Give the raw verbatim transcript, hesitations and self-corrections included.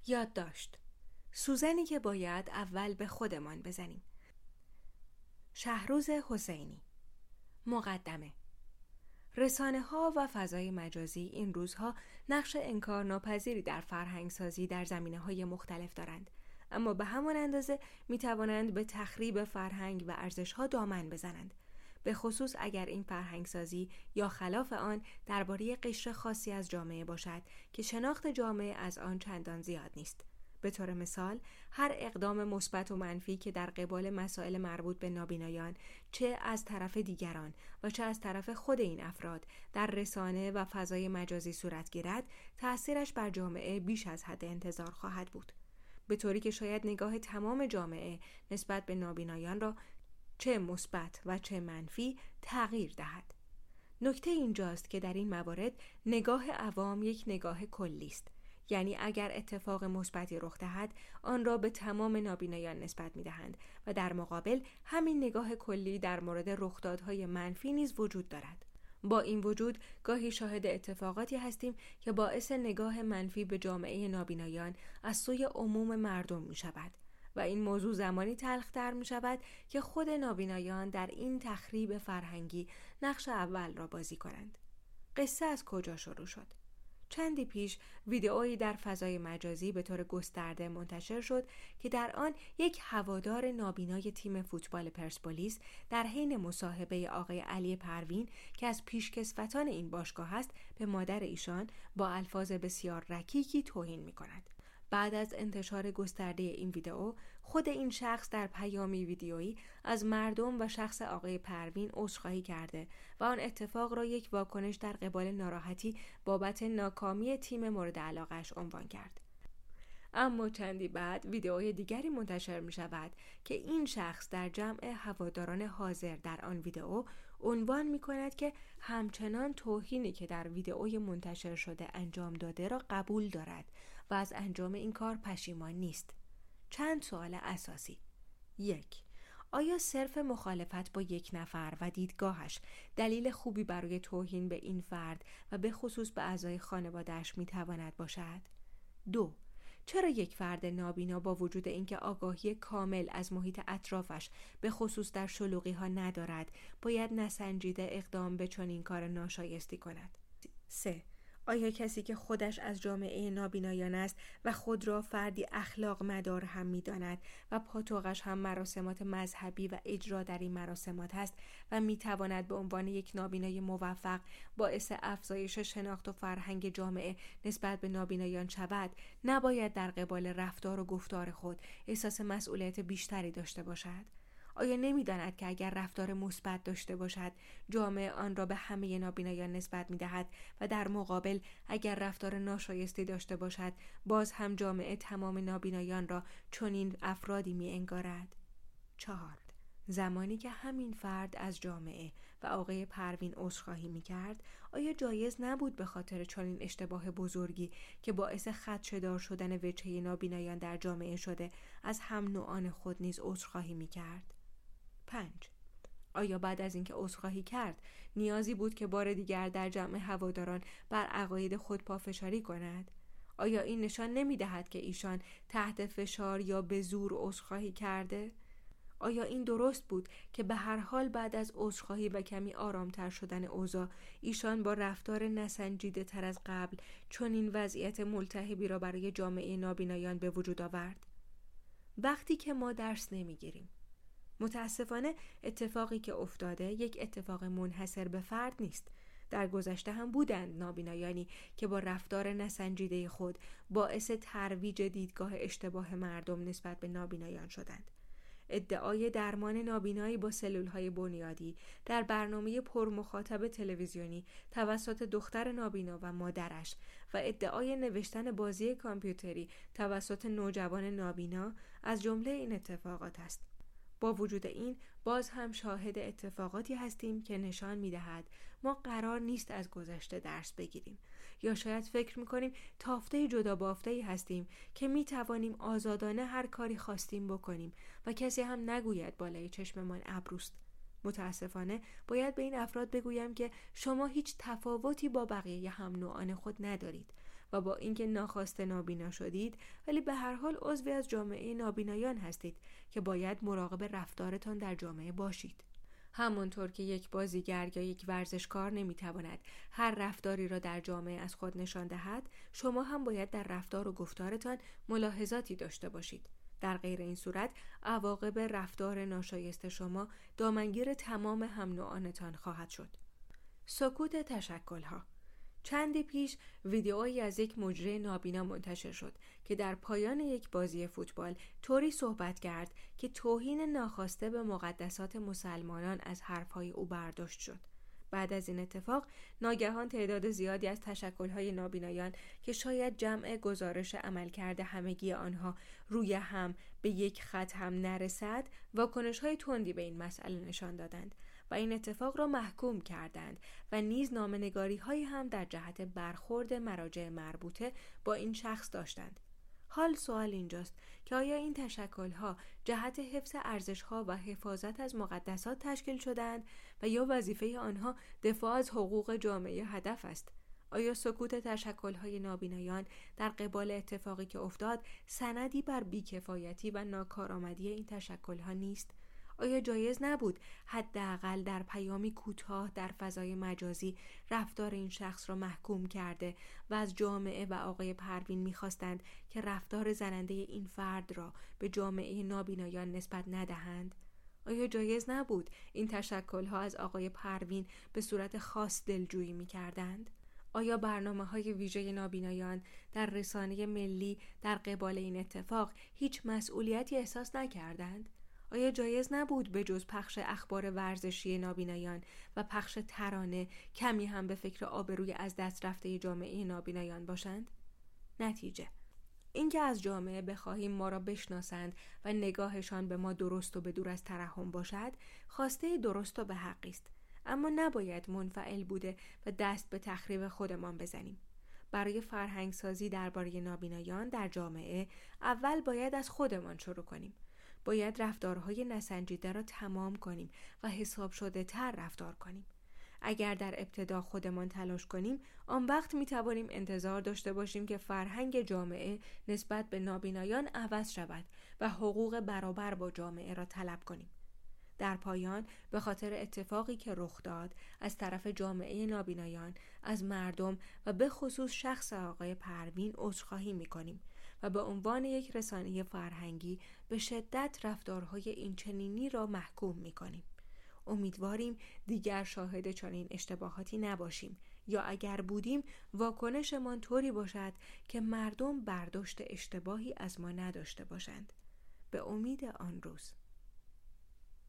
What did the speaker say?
یادداشت: سوزنی که باید اول به خودمان بزنیم. شهروز حسینی. مقدمه: رسانه‌ها و فضای مجازی این روزها نقش انکارناپذیری در فرهنگسازی در زمینه‌های مختلف دارند، اما به همان اندازه می‌توانند به تخریب فرهنگ و ارزش‌ها دامن بزنند، به خصوص اگر این فرهنگسازی یا خلاف آن درباره قشر خاصی از جامعه باشد که شناخت جامعه از آن چندان زیاد نیست. به طور مثال، هر اقدام مثبت و منفی که در قبال مسائل مربوط به نابینایان چه از طرف دیگران و چه از طرف خود این افراد در رسانه و فضای مجازی صورت گیرد، تأثیرش بر جامعه بیش از حد انتظار خواهد بود، به طوری که شاید نگاه تمام جامعه نسبت به نابینایان را چه مثبت و چه منفی تغییر دهد. نکته اینجاست که در این موارد نگاه عوام یک نگاه کلی است، یعنی اگر اتفاق مثبتی رخ دهد آن را به تمام نابینایان نسبت می‌دهند و در مقابل همین نگاه کلی در مورد رخدادهای منفی نیز وجود دارد. با این وجود گاهی شاهد اتفاقاتی هستیم که باعث نگاه منفی به جامعه نابینایان از سوی عموم مردم می‌شود و این موضوع زمانی تلخ‌تر می‌شود که خود نابینایان در این تخریب فرهنگی نقش اول را بازی کنند. قصه از کجا شروع شد؟ چندی پیش ویدئویی در فضای مجازی به طور گسترده منتشر شد که در آن یک هوادار نابینای تیم فوتبال پرسپولیس در حین مصاحبه آقای علی پروین که از پیشکسوتان این باشگاه است به مادر ایشان با الفاظ بسیار رکیکی توهین می‌کند. بعد از انتشار گسترده این ویدئو، خود این شخص در پیامی ویدئویی از مردم و شخص آقای پروین عذرخواهی کرده و آن اتفاق را یک واکنش در قبال ناراحتی بابت ناکامی تیم مورد علاقه‌اش عنوان کرد. اما چندی بعد ویدئوی دیگری منتشر می شود که این شخص در جمع هواداران حاضر در آن ویدئو عنوان می کند که همچنان توهینی که در ویدئوی منتشر شده انجام داده را قبول دارد و از انجام این کار پشیمان نیست. چند سوال اساسی. یک: آیا صرف مخالفت با یک نفر و دیدگاهش دلیل خوبی برای توهین به این فرد و به خصوص به اعضای خانواده‌اش می تواند باشد؟ دو: چرا یک فرد نابینا با وجود اینکه آگاهی کامل از محیط اطرافش به خصوص در شلوغی ها ندارد باید نسنجیده اقدام به چنین کار ناشایستی کند؟ سه: آیا کسی که خودش از جامعه نابینایان است و خود را فردی اخلاق مدار هم می داند و پاتوقش هم مراسمات مذهبی و اجرا در این مراسمات است و می تواند به عنوان یک نابینای موفق باعث افزایش شناخت و فرهنگ جامعه نسبت به نابینایان شود، نباید در قبال رفتار و گفتار خود احساس مسئولیت بیشتری داشته باشد؟ آیا نمی‌داند که اگر رفتار مثبت داشته باشد جامعه آن را به همه نابینایان نسبت می‌دهد و در مقابل اگر رفتار ناشایستی داشته باشد باز هم جامعه تمام نابینایان را چنین افرادی می‌انگارد؟ چهار: زمانی که همین فرد از جامعه و آقای پروین عذرخواهی می‌کرد، آیا جایز نبود به خاطر چنین اشتباه بزرگی که باعث خدشه‌دار شدن وجهه نابینایان در جامعه شده از هم نوعان خود نیز عذرخواهی می‌کرد؟ پنج: آیا بعد از اینکه عذرخواهی کرد نیازی بود که بار دیگر در جمع هواداران بر عقاید خود پافشاری کند؟ آیا این نشان نمی‌دهد که ایشان تحت فشار یا به زور عذرخواهی کرده؟ آیا این درست بود که به هر حال بعد از عذرخواهی و کمی آرامتر شدن اوضاع ایشان با رفتار نسنجیده تر از قبل چنین وضعیت ملتهبی را برای جامعه نابینایان به وجود آورد؟ وقتی که ما درس نمی‌گیریم. متاسفانه اتفاقی که افتاده یک اتفاق منحصر به فرد نیست. در گذشته هم بودند نابینایانی که با رفتار نسنجیده خود باعث ترویج دیدگاه اشتباه مردم نسبت به نابینایان شدند. ادعای درمان نابینایی با سلولهای بنیادی در برنامه پرمخاطب تلویزیونی توسط دختر نابینا و مادرش و ادعای نوشتن بازی کامپیوتری توسط نوجوان نابینا از جمله این اتفاقات است. با وجود این باز هم شاهد اتفاقاتی هستیم که نشان می‌دهد ما قرار نیست از گذشته درس بگیریم یا شاید فکر می‌کنیم تافته جدا بافته‌ای هستیم که می‌توانیم آزادانه هر کاری خواستیم بکنیم و کسی هم نگوید بالای چشممان ابروست. متاسفانه باید به این افراد بگویم که شما هیچ تفاوتی با بقیه هم نوعان خود ندارید و با اینکه ناخواسته نابینا شدید، ولی به هر حال عضوی از جامعه نابینایان هستید که باید مراقب رفتارتان در جامعه باشید. همانطور که یک بازیگر یا یک ورزشکار نمیتواند هر رفتاری را در جامعه از خود نشان دهد، شما هم باید در رفتار و گفتارتان ملاحظاتی داشته باشید. در غیر این صورت عواقب رفتار ناشایست شما دامنگیر تمام هم نوعانتان خواهد شد. سکوت تشکل‌ها. چندی پیش ویدئویی از یک مجری نابینا منتشر شد که در پایان یک بازی فوتبال طوری صحبت کرد که توهین ناخواسته به مقدسات مسلمانان از حرفهای او برداشت شد. بعد از این اتفاق ناگهان تعداد زیادی از تشکل‌های نابینایان که شاید جمع گزارش عملکرد همگی آنها روی هم به یک خط هم نرسد، واکنش‌های تندی به این مسئله نشان دادند و این اتفاق را محکوم کردند و نیز نامه‌نگاری‌هایی هم در جهت برخورد مراجع مربوطه با این شخص داشتند. حال سوال اینجاست که آیا این تشکل‌ها جهت حفظ ارزش‌ها و حفاظت از مقدسات تشکیل شدند و یا وظیفه آنها دفاع از حقوق جامعه هدف است؟ آیا سکوت تشکل‌های نابینایان در قبال اتفاقی که افتاد سندی بر بیکفایتی و ناکارآمدی این تشکل‌ها نیست؟ آیا جایز نبود حداقل در پیامی کوتاه در فضای مجازی رفتار این شخص را محکوم کرده و از جامعه و آقای پروین می‌خواستند که رفتار زننده این فرد را به جامعه نابینایان نسبت ندهند؟ آیا جایز نبود این تشکل‌ها از آقای پروین به صورت خاص دلجویی می‌کردند؟ آیا برنامه‌های ویژه نابینایان در رسانه ملی در قبال این اتفاق هیچ مسئولیتی احساس نکردند؟ آیا جایز نبود به جز پخش اخبار ورزشی نابینایان و پخش ترانه کمی هم به فکر آبروی از دست رفته جامعه نابینایان باشند؟ نتیجه اینکه از جامعه بخواهیم ما را بشناسند و نگاهشان به ما درست و به دور از ترحم باشد، خواسته درست و به حقی است، اما نباید منفعل بوده و دست به تخریب خودمان بزنیم. برای فرهنگ سازی درباره نابینایان در جامعه اول باید از خودمان شروع کنیم. باید رفتارهای نسنجیده را تمام کنیم و حساب شده تر رفتار کنیم. اگر در ابتدا خودمان تلاش کنیم، آن وقت می توانیم انتظار داشته باشیم که فرهنگ جامعه نسبت به نابینایان عوض شود و حقوق برابر با جامعه را طلب کنیم. در پایان به خاطر اتفاقی که رخ داد از طرف جامعه نابینایان، از مردم و به خصوص شخص آقای پروین عذرخواهی می‌کنیم و به عنوان یک رسانه فرهنگی به شدت رفتارهای اینچنینی را محکوم می‌کنیم. امیدواریم دیگر شاهد چنین اشتباهاتی نباشیم، یا اگر بودیم واکنشمان طوری باشد که مردم برداشت اشتباهی از ما نداشته باشند. به امید آن روز.